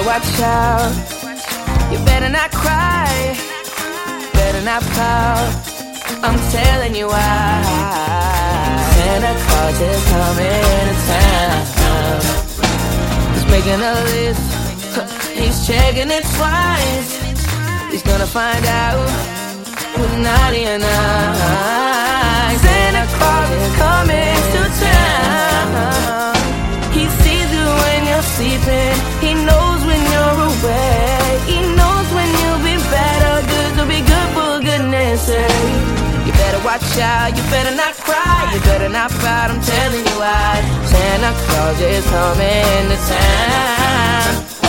watch out. You better not cry, better not pout. I'm telling you why. Santa Claus is coming to town. He's making a list, he's checking it twice. He's gonna find out who's naughty and nice. Santa Claus is coming to town. He sees you when you're sleeping, he knows when you're awake. He knows when you'll be bad or good, so be good for goodness sake. You better watch out, you better not cry, you better not pout, I'm telling you why. Santa Claus is coming to town.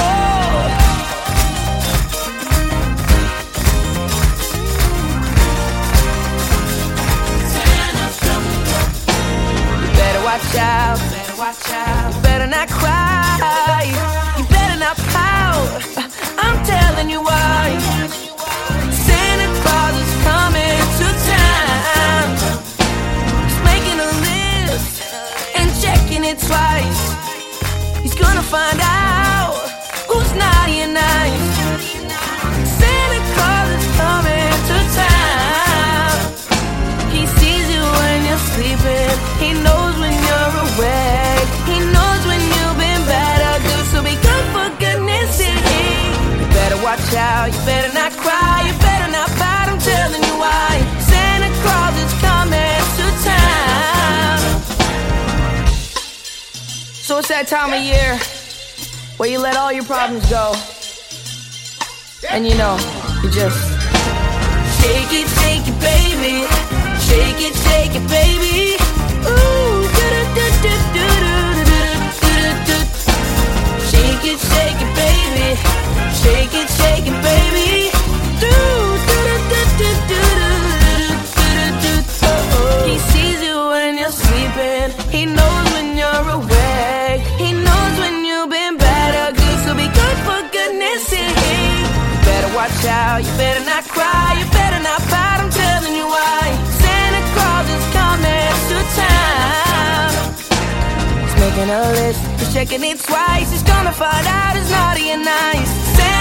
Watch out, you better not cry, you better not pout, I'm telling you why. Santa Claus is coming to town. He's making a list and checking it twice. He's gonna find out who's naughty and nice. Santa Claus is coming to town. He sees you when you're sleeping, he knows when you're awake. He knows when you've been bad or good, so be good for goodness sake. You better watch out, you better not cry, you better not pout, I'm telling you why. Santa Claus is coming to town. So it's that time of year where you let all your problems go, and you know, you just shake it, baby. Shake it, baby. Ooh, do-do-do-do-do-do-do-do-do-do. Shake it, baby. Shake it, baby. Do-do-do-do-do-do-do-do-do. He sees you when you're sleeping, he knows when you're awake. He knows when you've been bad or good, so be good for goodness sake. You better watch out, you better not cry, you better not pout, I'm telling you why. Santa Claus is coming to town. He's making a list, he's checking it twice. He's gonna find out who's naughty and nice. Santa